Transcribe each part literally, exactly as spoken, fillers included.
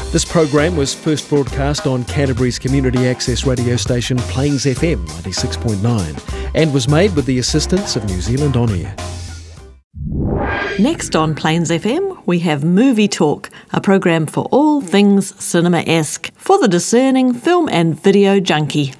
This program was first broadcast on Canterbury's community access radio station Plains F M ninety-six point nine and was made with the assistance of New Zealand On Air. Next on Plains F M, we have Movie Talk, a program for all things cinema-esque, for the discerning film and video junkie.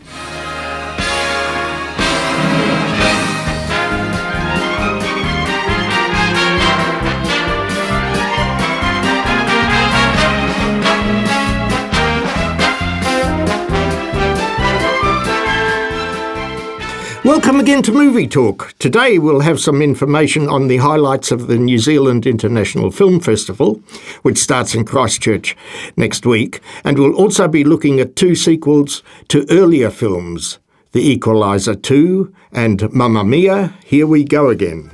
Welcome again to Movie Talk. Today we'll have some information on the highlights of the New Zealand International Film Festival, which starts in Christchurch next week, and we'll also be looking at two sequels to earlier films, The Equalizer two and Mamma Mia, Here We Go Again.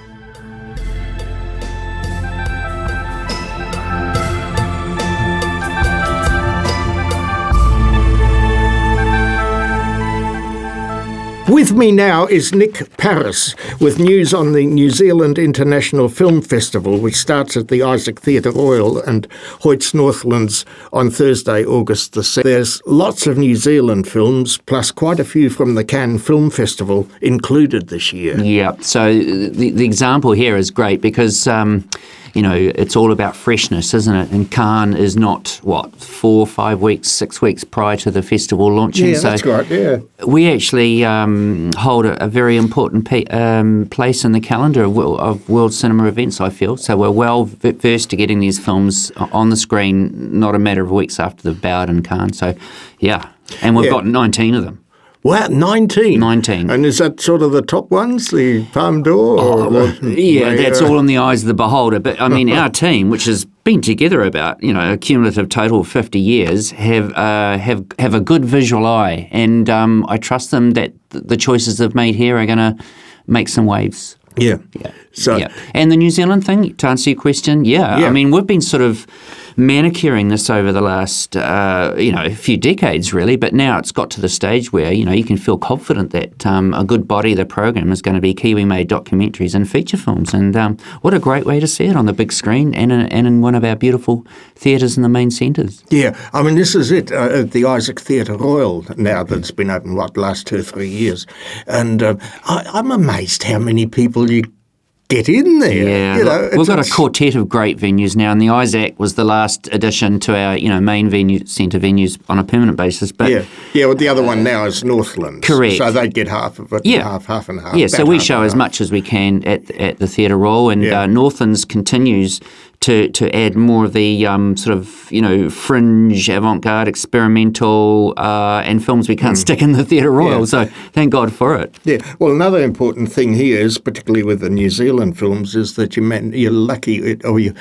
With me now is Nick Paris with news on the New Zealand International Film Festival, which starts at the Isaac Theatre Royal and Hoyts Northlands on Thursday, August the sixth. There's lots of New Zealand films, plus quite a few from the Cannes Film Festival included this year. Yeah, so the, the example here is great because... Um, You know, it's all about freshness, isn't it? And Cannes is not, what, four, five weeks, six weeks prior to the festival launching. Yeah, so that's right, yeah. We actually um, hold a, a very important pe- um, place in the calendar of, of world cinema events, I feel. So we're well versed to getting these films on the screen, not a matter of weeks after they've bowed in Cannes. So, yeah. And we've yeah. got nineteen of them. Wow, nineteen? nineteen. And is that sort of the top ones, the Palme d'Or? Or oh, well, the, yeah, the, that's uh, all in the eyes of the beholder. But, I mean, our team, which has been together about, you know, a cumulative total of fifty years, have uh, have have a good visual eye. And um, I trust them that the choices they've made here are going to make some waves. Yeah. Yeah. So, yeah. And the New Zealand thing, to answer your question, yeah, yeah. I mean, we've been sort of manicuring this over the last, uh, you know, few decades, really. But now it's got to the stage where, you know, you can feel confident that um, a good body of the program is going to be Kiwi-made documentaries and feature films. And um, what a great way to see it on the big screen and in, and in one of our beautiful theatres in the main centres. Yeah, I mean, this is it, uh, at the Isaac Theatre Royal now that's been open, what, the last two or three years. And um, I, I'm amazed how many people you get in there. Yeah, you know, we've got a it's, quartet of great venues now, and the Isaac was the last addition to our, you know, main venue centre venues on a permanent basis. But yeah, yeah. Well, the other one now is Northlands. Correct. So they get half of it. Yeah, half, half and half. Yeah, so we half show as much as we can at at the Theatre Royal, and yeah. uh, Northlands continues to to add more of the um, sort of, you know, fringe, avant-garde, experimental, uh, and films we can't mm. stick in the Theatre Royal. Yeah. So thank God for it. Yeah. Well, another important thing here is, particularly with the New Zealand films, is that you man, you're lucky or you.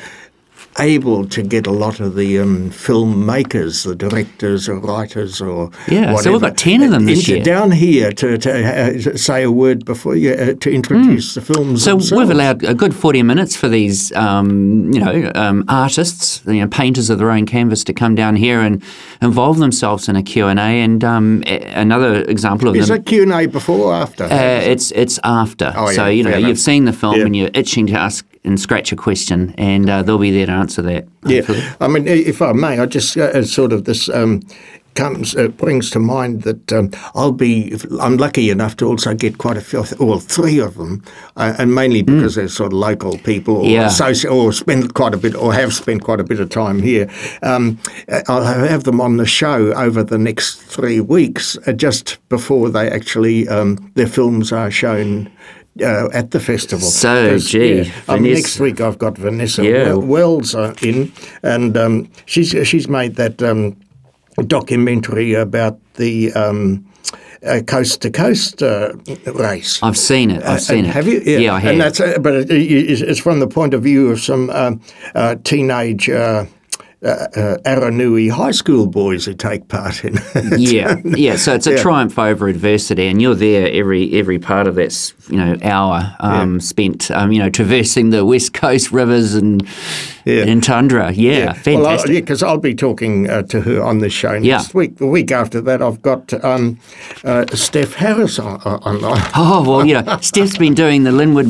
able to get a lot of the um, filmmakers, the directors or writers or yeah, whatever, so we've got ten of them this into, year. Down here to, to uh, say a word before you, uh, to introduce mm. the films So themselves. We've allowed a good forty minutes for these, um, you know, um, artists, you know, painters of their own canvas to come down here and involve themselves in a Q and A. And um, another example of Is them... that Q and A before or after? Uh, it's it's after. Oh, so, yeah, you know, fair you've enough. seen the film yeah. and you're itching to ask and scratch a question, and uh, they'll be there to answer that. Yeah, hopefully. I mean, if I may, I just uh, sort of this um, comes uh, brings to mind that um, I'll be I'm lucky enough to also get quite a few, well, three of them, uh, and mainly because mm. they're sort of local people, or yeah. associ- or spend quite a bit, or have spent quite a bit of time here. Um, I'll have them on the show over the next three weeks, uh, just before they actually um, their films are shown. Uh, at the festival. So, gee. Yeah, um, next week I've got Vanessa yeah. Wells uh, in, and um, she's she's made that um, documentary about the um, uh, coast to coast uh, race. I've seen it. I've Uh, seen it. Have you? Yeah, yeah I have. And that's, uh, but it, it's from the point of view of some um, uh, teenage. Uh, Uh, uh, Aranui high school boys who take part in it. yeah, yeah. So it's a yeah. triumph over adversity, and you're there every every part of that, you know, hour um, yeah. spent, um, you know, traversing the West Coast rivers and yeah. and tundra. Yeah, yeah. fantastic. Well, because I'll, yeah, I'll be talking uh, to her on the show next yeah. week. The week after that, I've got um, uh, Steph Harris on, on, online. Oh well, you know, Steph's been doing the Linwood Beat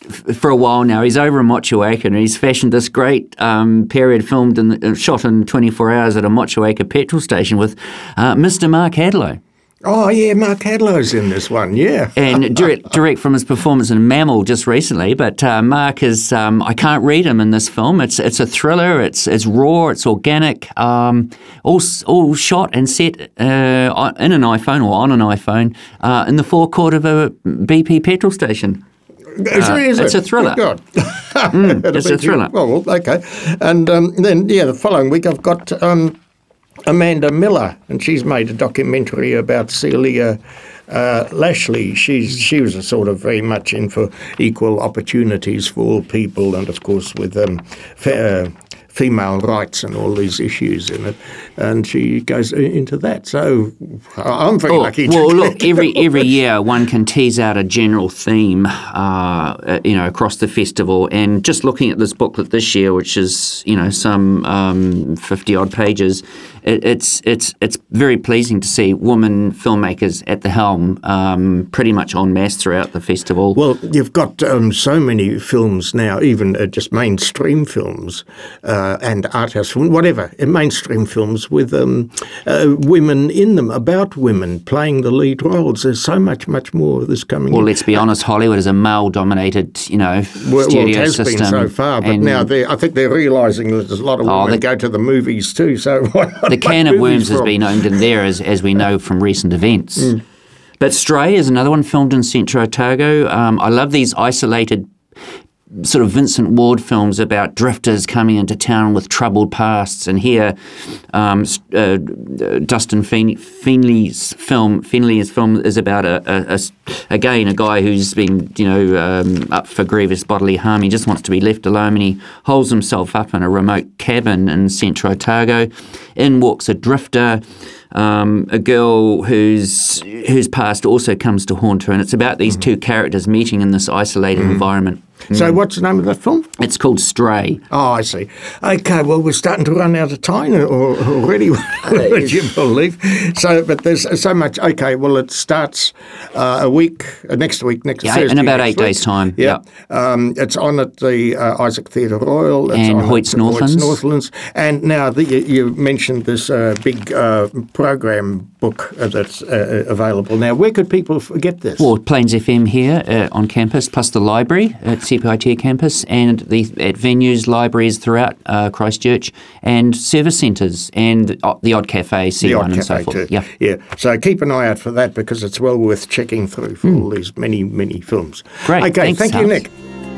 f- for a while now. He's over in Motueka, and he's fashioned this great um, period filmed and uh, shot in twenty-four hours at a Motueka petrol station with uh, Mister Mark Hadlow. Oh, yeah, Mark Hadlow's in this one, yeah. And direct, direct from his performance in Mammal just recently, but uh, Mark is, um, I can't read him in this film. It's it's a thriller, it's it's raw, it's organic, um, all all shot and set uh, in an iPhone or on an iPhone uh, in the forecourt of a B P petrol station. Is, Uh, is it's it? a thriller. Good God. Mm, it's a thriller. Oh, well, okay. And um, then, yeah, the following week I've got um, Amanda Miller, and she's made a documentary about Celia uh, Lashley. She's She was a sort of very much in for equal opportunities for all people, and, of course, with um, fa- uh, female rights and all these issues in it, and she goes into that. So I'm very Oh, lucky. well, to look, every every year one can tease out a general theme, uh, you know, across the festival. And just looking at this booklet this year, which is, you know, some um, fifty odd pages, it, it's it's it's very pleasing to see women filmmakers at the helm, um, pretty much en masse throughout the festival. Well, you've got um, so many films now, even uh, just mainstream films uh, and art house films, whatever, uh, mainstream films with um, uh, women in them, about women playing the lead roles. There's so much, much more of this coming Well, in. let's be honest, Hollywood is a male-dominated, you know, Well, studio well, it has system. been so far, but and now they're, I think they're realising that there's a lot of Oh, women the- go to the movies too. So why not the make can of movies worms has from? been opened in there, as, as we know from recent events. Mm. But Stray is another one filmed in Centro Otago. Um, I love these isolated sort of Vincent Ward films about drifters coming into town with troubled pasts. And here, um, uh, Dustin Fen- Fenley's film, Fenley's film is about a, a, a again a guy who's been, you know, um, up for grievous bodily harm. He just wants to be left alone, and he holds himself up in a remote cabin in Centro Otago. In walks a drifter. Um, a girl whose whose past also comes to haunt her, and it's about these two characters meeting in this isolated environment. So what's the name of that film? It's called Stray. Oh, I see. Okay, well, we're starting to run out of time or- already, would you believe? So, but there's so much. Okay, well, it starts uh, a week, uh, next week, next Yeah, Thursday. in about next eight week. days' time. Yeah. Um, it's on at the uh, Isaac Theatre Royal. It's And on Hoyts at Northlands. Hoyts Northlands. And now the, you, you mentioned this uh, big uh, program book uh, that's uh, available now. Where could people f- get this? Well, Plains F M here uh, on campus, plus the library at C P I T campus, and the at venues, libraries throughout uh, Christchurch, and service centres, and uh, the Odd Cafe, C The one, Odd and so Cafe forth. too. Yeah. yeah. So keep an eye out for that because it's well worth checking through for all these many, many films. Great. Okay, Thanks, thank you, Hans. Nick.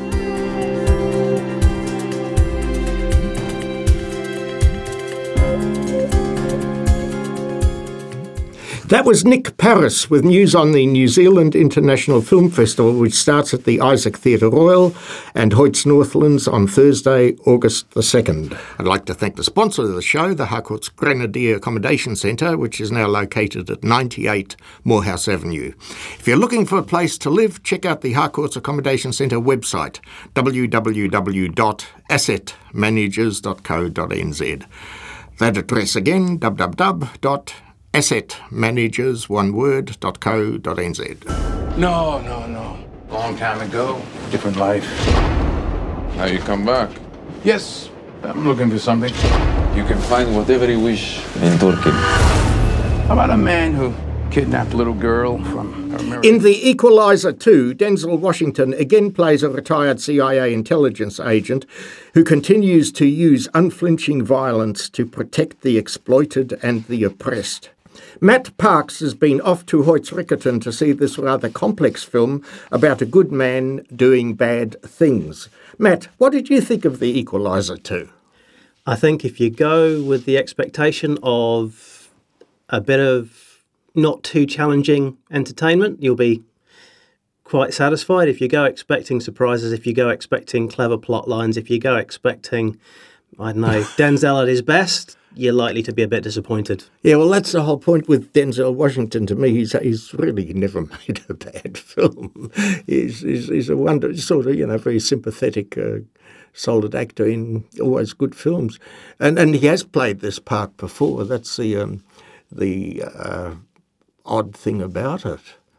That was Nick Paris with news on the New Zealand International Film Festival, which starts at the Isaac Theatre Royal and Hoyts Northlands on Thursday, August the second. I'd like to thank the sponsor of the show, the Harcourt's Grenadier Accommodation Centre, which is now located at ninety-eight Morehouse Avenue. If you're looking for a place to live, check out the Harcourt's Accommodation Centre website, w w w dot asset managers dot co dot n z. That address again, w w w dot asset managers, one word, dot co dot n z. No, no, no. Long time ago, different life. Now you come back. Yes, I'm looking for something. You can find whatever you wish in Turkey. How about a man who kidnapped a little girl from her marriage? In The Equalizer two, Denzel Washington again plays a retired C I A intelligence agent who continues to use unflinching violence to protect the exploited and the oppressed. Matt Parks has been off to Hoyts Riccarton to see this rather complex film about a good man doing bad things. Matt, what did you think of The Equalizer two? I think if you go with the expectation of a bit of not too challenging entertainment, you'll be quite satisfied. If you go expecting surprises, if you go expecting clever plot lines, if you go expecting, I don't know, Denzel at his best, you're likely to be a bit disappointed. Yeah, well, that's the whole point with Denzel Washington to me. He's he's really never made a bad film. He's, he's, he's a wonder, sort of, you know, very sympathetic, uh, solid actor in always good films. And and he has played this part before. That's the, um, the uh, odd thing about it.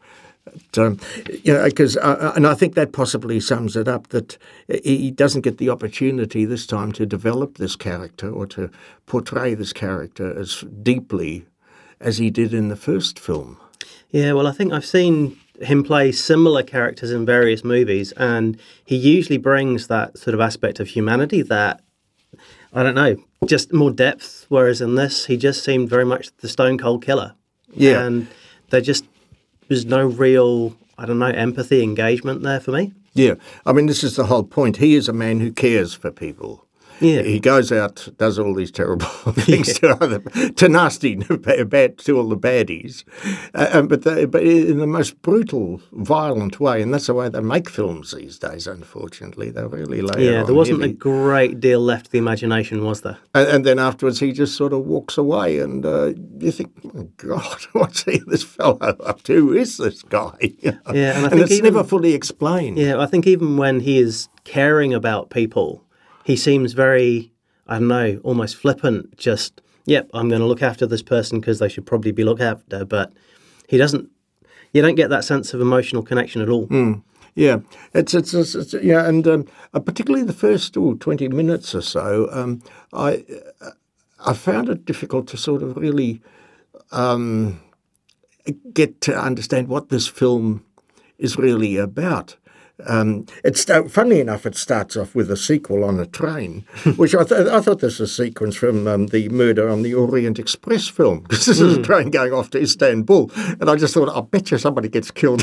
Um, you know, because uh, and I think that possibly sums it up, that he doesn't get the opportunity this time to develop this character or to portray this character as deeply as he did in the first film. Yeah, well, I think I've seen him play similar characters in various movies, and he usually brings that sort of aspect of humanity that, I don't know, just more depth, whereas in this, he just seemed very much the stone cold killer. Yeah. And there just was no real, I don't know, empathy, engagement there for me. Yeah. I mean, this is the whole point. He is a man who cares for people. Yeah. He goes out, does all these terrible things to other, to nasty, bad, to all the baddies, uh, but the, but in the most brutal, violent way. And that's the way they make films these days. Unfortunately, they really lay it Yeah, on there wasn't heavy. a great deal left to the imagination, was there? And, and then afterwards, he just sort of walks away, and uh, you think, oh, God, what's he, this fellow up to? Who is this guy? You know? Yeah, and I and think it's even- never fully explained. Yeah, I think even when he is caring about people, he seems very, I don't know, almost flippant. Just, yep, I'm going to look after this person because they should probably be looked after. But he doesn't, you don't get that sense of emotional connection at all. Mm. Yeah, it's it's, it's, it's yeah, and um, uh, particularly the first ooh, twenty minutes or so, um, I uh, I found it difficult to sort of really um, get to understand what this film is really about. Um, it's funnily enough, it starts off with a sequel on a train, which I, th- I thought this was a sequence from um, the Murder on the Orient Express film, because this is a train going off to Istanbul, and I just thought, I bet you somebody gets killed.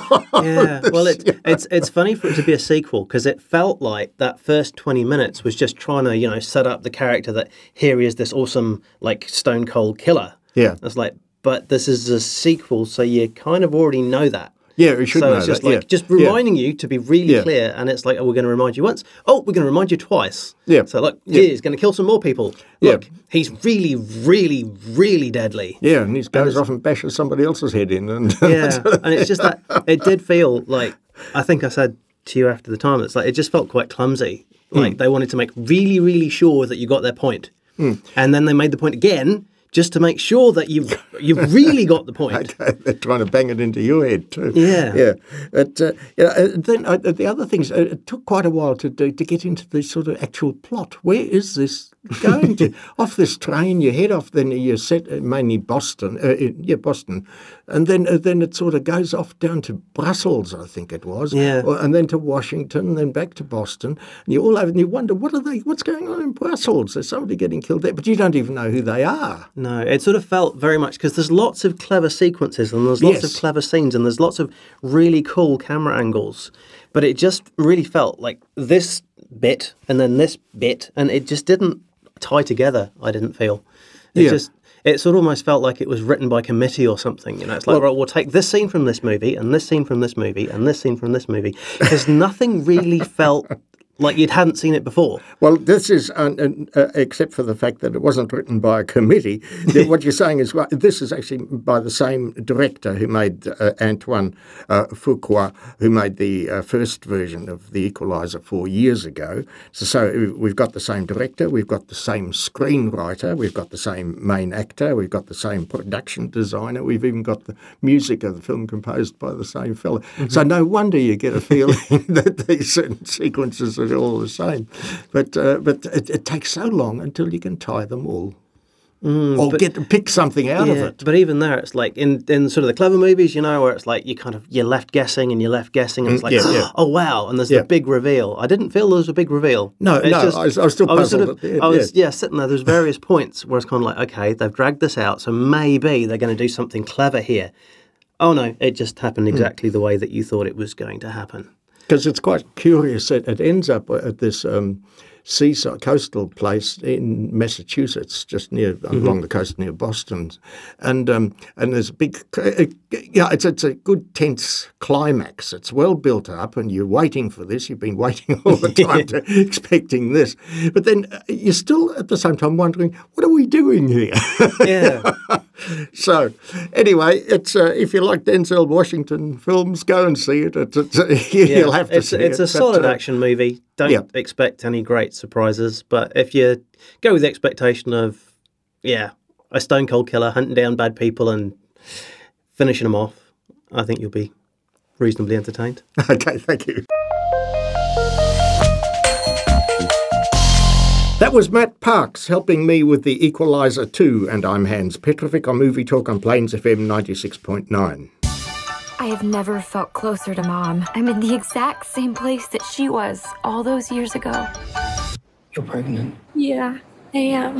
Yeah, well, it, it's it's funny for it to be a sequel because it felt like that first twenty minutes was just trying to, you know, set up the character that here he is, this awesome, like, stone cold killer. Yeah. It's like, but this is a sequel, so you kind of already know that. Yeah, we should so know it's just that, like yeah. just Yeah. reminding you to be really Yeah. clear, and it's like, oh, we're going to remind you once. Oh, we're going to remind you twice. Yeah. So look, Yeah. yeah, he's going to kill some more people. Yeah. Look, he's really, really, really deadly. Yeah, and he goes off and bashes somebody else's head in. And Yeah, and it's just that it did feel like, I think I said to you after the time, it's like it just felt quite clumsy. Like Mm. they wanted to make really, really sure that you got their point, and then they made the point again just to make sure that you you really got the point. Okay, they're trying to bang it into your head too. Yeah. yeah. But uh, yeah, uh, then uh, the other things, uh, it took quite a while to do, to get into the sort of actual plot. Where is this going to? Off this train, you head off, then you're set uh, mainly Boston, uh, in- yeah, Boston, and then uh, then it sort of goes off down to Brussels, I think it was, Yeah. or, and then to Washington, then back to Boston, and you all over, and you wonder what are they? What's going on in Brussels? There's somebody getting killed there, but you don't even know who they are. No, it sort of felt very much because there's lots of clever sequences and there's lots Yes. of clever scenes and there's lots of really cool camera angles, but it just really felt like this bit and then this bit, and it just didn't tie together. I didn't feel it Yeah. just. It sort of almost felt like it was written by committee or something. You know, it's like, Well- right, we'll take this scene from this movie and this scene from this movie and this scene from this movie, because nothing really felt like you hadn't seen it before. Well, this is, uh, uh, except for the fact that it wasn't written by a committee, that what you're saying is, well, this is actually by the same director who made uh, Antoine uh, Fuqua, who made the uh, first version of The Equalizer four years ago. So, so we've got the same director, we've got the same screenwriter, we've got the same main actor, we've got the same production designer, we've even got the music of the film composed by the same fella. Mm-hmm. So no wonder you get a feeling that these certain sequences are all the same, but uh, but it, it takes so long until you can tie them all, mm, or but- get to pick something out of Yeah, it. But even there, it's like in, in sort of the clever movies, you know, where it's like you kind of you're left guessing and you're left guessing, and it's Mm, like, yeah, yeah. oh wow, and there's Yeah. the big reveal. I didn't feel there was a big reveal. No, It's no, I was- I was still puzzled sort at of, the end, I was yeah. yeah. sitting there. There's various points where it's kind of like, okay, they've dragged this out, so maybe they're going to do something clever here. Oh no, it just happened exactly the way that you thought it was going to happen. Because it's quite curious that it ends up at this um, seaside coastal place in Massachusetts, just near Mm-hmm. along the coast near Boston, and um, and there's a big, uh, yeah, it's it's a good tense climax. It's well built up, and you're waiting for this. You've been waiting all the time, to, expecting this, but then uh, you're still at the same time wondering, what are we doing here? Yeah. So, anyway, it's uh, if you like Denzel Washington films, go and see it. It's, it's, you'll have to it's, see it's it. a solid but, uh, action movie. Don't yeah. expect any great surprises. But if you go with the expectation of, yeah, a stone cold killer hunting down bad people and finishing them off, I think you'll be reasonably entertained. Okay, thank you. That was Matt Parks helping me with the Equalizer two, and I'm Hans Petrovic on Movie Talk on Plains F M ninety-six point nine. I have never felt closer to Mom. I'm in the exact same place that she was all those years ago. You're pregnant? Yeah, I am.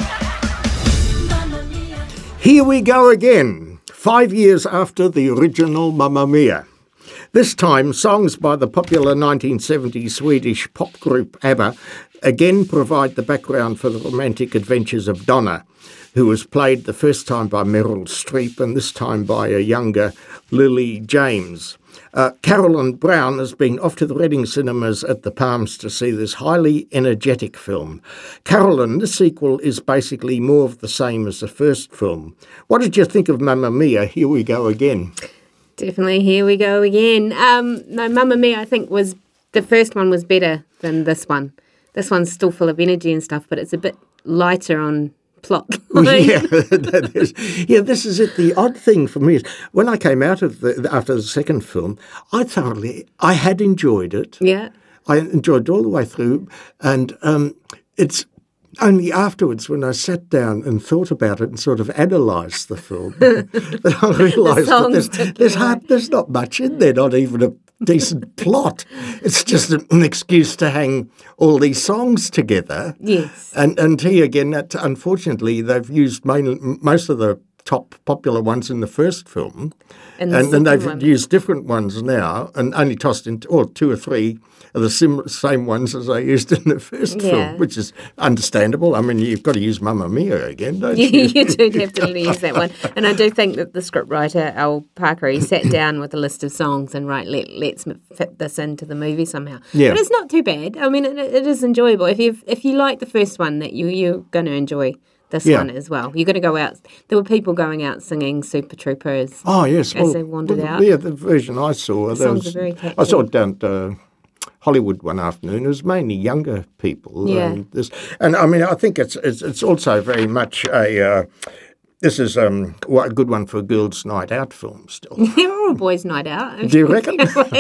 Here we go again, five years after the original Mamma Mia. This time, songs by the popular nineteen seventies Swedish pop group ABBA again provide the background for the romantic adventures of Donna, who was played the first time by Meryl Streep and this time by a younger Lily James. Uh, Carolyn Brown has been off to the Reading cinemas at the Palms to see this highly energetic film. Carolyn, the sequel is basically more of the same as the first film. What did you think of Mamma Mia? Here we go again. Definitely, here we go again. Um, no, Mamma Mia, I think, was the first one was better than this one. This one's still full of energy and stuff, but it's a bit lighter on plot line. Yeah, that is, yeah, this is it. The odd thing for me is when I came out of the after the second film, I thoroughly, I had enjoyed it. Yeah, I enjoyed it all the way through, and um, it's only afterwards when I sat down and thought about it and sort of analysed the film that I realised The that there's songs there's, hard, there's not much in there, not even a decent plot. It's just an excuse to hang all these songs together. Yes. And and here again, that, unfortunately, they've used mainly, most of the top popular ones in the first film, And the and then second they've one. used different ones now, and only tossed in or two or three of the sim- same ones as they used in the first Yeah. film, which is understandable. I mean, you've got to use Mamma Mia again, don't you? you, you do definitely use that one. And I do think that the scriptwriter, Al Parker, he sat down with a list of songs and, right, let, let's fit this into the movie somehow. Yeah. But it's not too bad. I mean, it, it is enjoyable. If you if you like the first one, that you, you're going to enjoy this Yeah. one as well. You're going to go out. There were people going out singing Super Troopers. Oh, yes. As they wandered well, out. Yeah, the version I saw. The there songs was- are very catchy. I saw it down at uh, Hollywood one afternoon. It was mainly younger people. Yeah. And, this, and I mean, I think it's it's, it's also very much a... Uh, this is um, a good one for a girls' night out film still. They're all boys' night out. Do you reckon?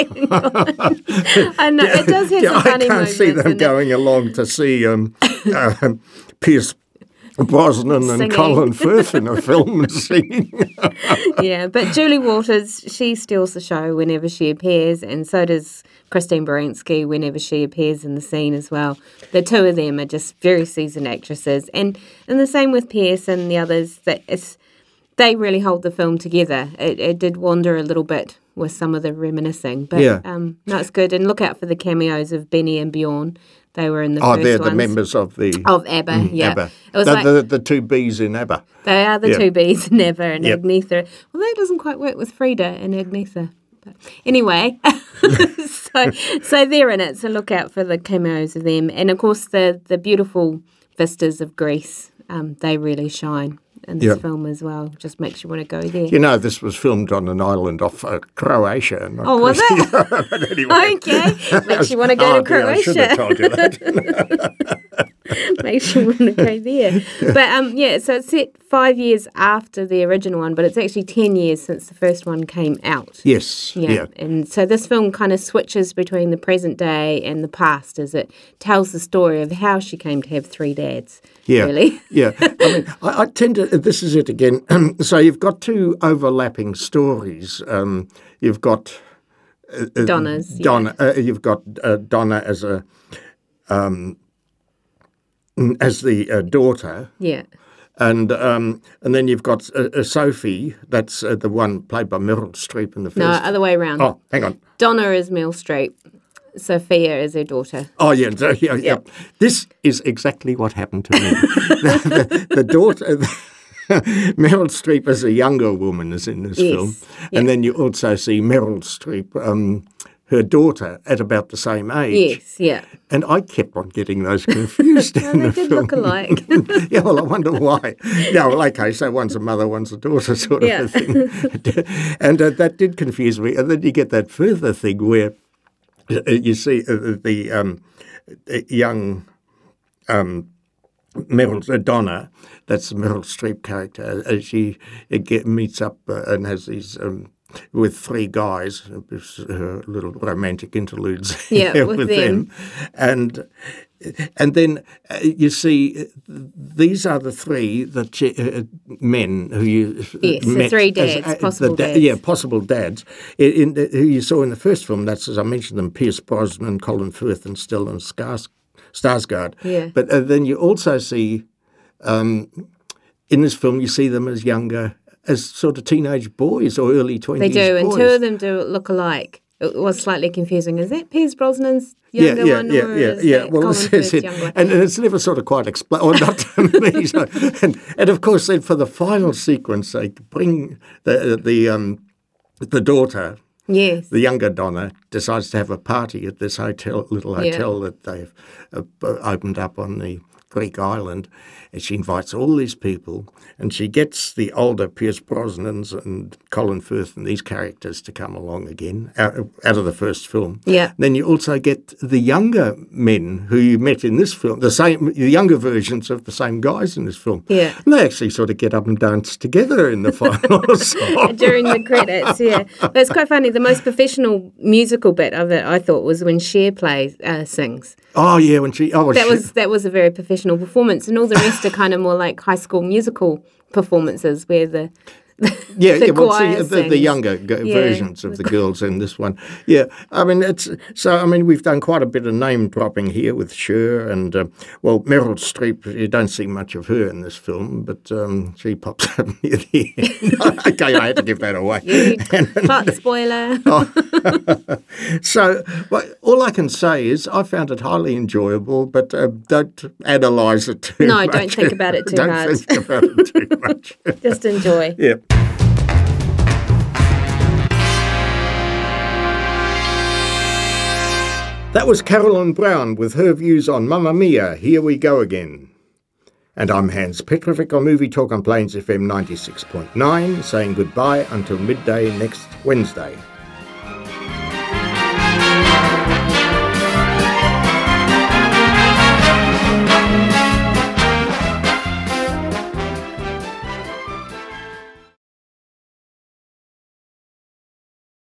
I know, it does have Yeah, some I funny can't moments. see them in it. going along to see um, uh, Pierce Brosnan and Singing. Colin Firth in a film and singing. Yeah, but Julie Walters, she steals the show whenever she appears, and so does Christine Baranski whenever she appears in the scene as well. The two of them are just very seasoned actresses, and, and the same with Pierce and the others. That it's they really hold the film together. It, it did wander a little bit with some of the reminiscing, but Yeah. um, no, it's good. And look out for the cameos of Benny and Bjorn. They were in the Oh, first they're the ones. members of the... Of ABBA, Mm, yeah. ABBA. It was the, like the, the two Bs in ABBA. they are the Yeah. two Bs, Never and Yep. Agnetha. Well, that doesn't quite work with Frida and Agnetha. But anyway, so so they're in it. So look out for the cameos of them, and of course the the beautiful vistas of Greece. Um, they really shine in this Yeah. film as well. Just makes you want to go there. You know, this was filmed on an island off uh, Croatia. Not Oh, was Greece. it? But anyway. Okay, makes you want to go Oh, to dear, I should have Croatia. told you that. Makes you want to go there. But um, yeah, so it's set five years after the original one, but it's actually ten years since the first one came out. Yes, Yeah. yeah. And so this film kind of switches between the present day and the past as it tells the story of how she came to have three dads. Yeah, Really. yeah. I mean, I, I tend to. This is it again. so you've got two overlapping stories. Um, you've got uh, uh, Donna's, yeah. Donna. Uh, you've got uh, Donna as a um, as the uh, daughter, Yeah. and um, and then you've got uh, uh, Sophie. That's uh, the one played by Meryl Streep in the first. No, other way around. Oh, hang on. Donna is Meryl Streep. Sophia is her daughter. Oh, yeah, so, yeah, yeah. Yep. This is exactly what happened to me. the, the, the daughter, Meryl Streep as a younger woman is in this Yes, film. yeah. And then you also see Meryl Streep, um, her daughter, at about the same age. Yes, yeah. And I kept on getting those confused in They the did film. look alike. Yeah, well, I wonder why. Yeah, well, okay, so one's a mother, one's a daughter sort of Yeah. a thing. And uh, that did confuse me. And then you get that further thing where uh, you see uh, the um, uh, young um, Meryl uh, Donna, that's the Meryl Streep character, as she uh, get, meets up uh, and has these um, with three guys, uh, little romantic interludes Yeah, with, with them. them. And and then uh, you see, these are the three that uh, men who you Yes, the met three as, dads, uh, possible the, dads. Yeah, possible dads. In, in the, who you saw in the first film. That's, as I mentioned them, Pierce Brosnan, Colin Firth, and Stellan Skars- Skarsgård. Yeah. But uh, then you also see, um, in this film, you see them as younger, as sort of teenage boys or early twenties. They do, boys. and two of them do look alike. It was slightly confusing. Is that Pierce Brosnan's Yeah, younger yeah, one, yeah, or yeah, is yeah. that Well, Colin this is Firth's it. younger one? And, and it's never sort of quite explained, or not to me. So, and, and of course, then for the final sequence, they bring the the um, the daughter. Yes. The younger Donna decides to have a party at this hotel, little Yeah. hotel that they've uh, opened up on the Greek island, and she invites all these people, and she gets the older Pierce Brosnans and Colin Firth and these characters to come along again out, out of the first film. Yeah. Then you also get the younger men who you met in this film, the same, the younger versions of the same guys in this film. Yeah. And they actually sort of get up and dance together in the final song. During the credits, yeah. But it's quite funny. The most professional musical bit of it, I thought, was when Cher plays, uh, sings. Oh yeah, when she oh That she, was that was a very professional performance, and all the rest are kind of more like High School Musical performances, where the yeah, the yeah well, see, choir the, the sings. younger g- Yeah. versions of the girls in this one. Yeah, I mean it's so. I mean we've done quite a bit of name dropping here with Cher and uh, well Meryl Streep. You don't see much of her in this film, but um, she pops up near the end. Okay, I had to give that away. Yeah, hot spoiler. So well, all I can say is I found it highly enjoyable, but uh, don't analyse it too No, much. don't think about it too don't hard. think about it too much. Just enjoy. Yeah. That was Carolyn Brown with her views on Mamma Mia, Here We Go Again. And I'm Hans Petrovic on Movie Talk on Plains F M ninety-six point nine, saying goodbye until midday next Wednesday.